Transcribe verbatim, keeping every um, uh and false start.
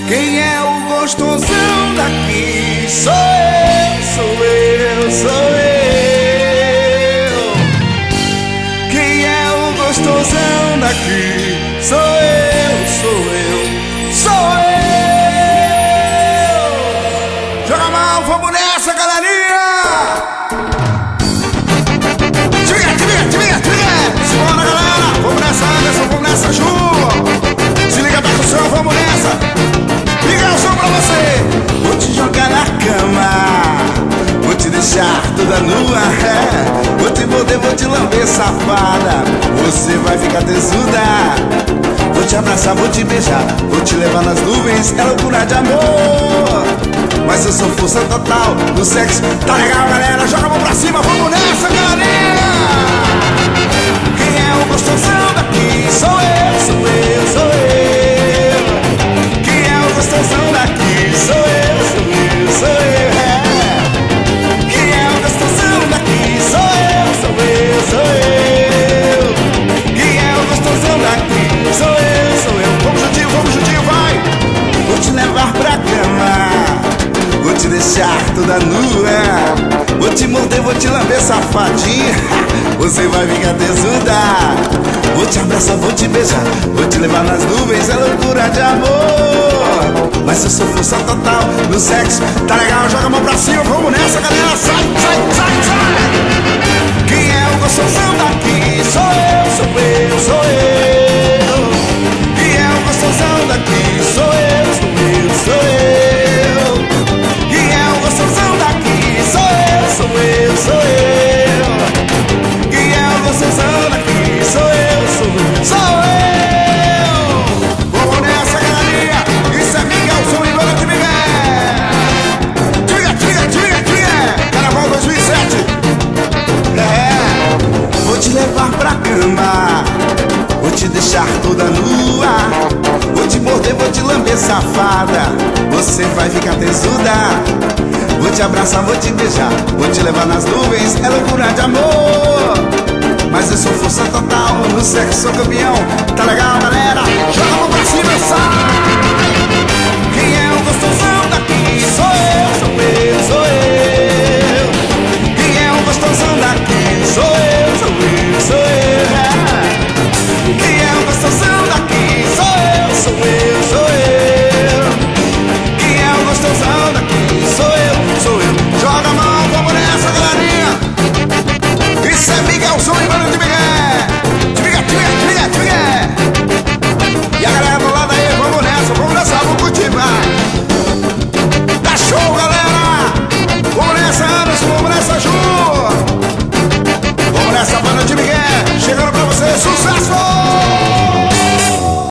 Quem é o gostosão daqui? Sou eu, sou eu, sou eu. Quem é o gostosão daqui? Sou eu, sou eu, sou eu. Joga a mão, vamos nessa, galerinha! Tira, tira, tira, tira! Simbora, galera! Vamos nessa, Anderson, vamos nessa, Ju! Se liga, tá com o som, vamos nessa! Liga o som pra você! Vou te jogar na cama, vou te deixar toda nua, é. Vou te morder, vou te lamber, safada. Você vai ficar tesuda. Vou te abraçar, vou te beijar, vou te levar nas nuvens, é loucura de amor. Mas eu sou força total no sexo. Tá legal, galera? Joga a mão pra cima, vamos nessa, galera! Quem é o gostosão daqui? Sou eu, sou eu, sou eu. Quem é o gostosão daqui? Sou eu, sou eu, sou eu, é. Quem é o gostosão daqui? Sou eu, sou eu, sou eu. Quem é o gostosão daqui? Sou eu, sou eu. Vamos juntinho, vamos juntinho, vai! Vou te levar pra cama, vou te deixar toda nua. Vou te morder, vou te lamber, safadinha. Você vai ficar tesuda. Vou te abraçar, vou te beijar, vou te levar nas nuvens, é loucura de amor. Mas eu sou força total no sexo. Tá legal, joga a mão pra cima, vamos nessa, galera. Sai, sai, sai, sai. Quem é o gostosão daqui? Sou eu, sou eu, sou eu. Quem é o gostosão daqui? Sou eu, sou eu, sou eu. Quem é o gostosão daqui? Sou eu, sou eu, sou eu. Quem é o gostosão daqui? Sou eu, sou eu, sou eu. Vamos nessa, galerinha. Isso é Miguelson e Dona de Miguel. Diga, diga, diga, diga. Carnaval dois mil e sete. É, vou te levar pra cama, vou te deixar toda nua. Vou te morder, vou te lamber, safada. Você vai ficar tesuda. Vou te abraçar, vou te beijar, vou te levar nas nuvens, é loucura de amor. Mas eu sou força total no sexo, sou campeão. Tá legal, galera? Joga a mão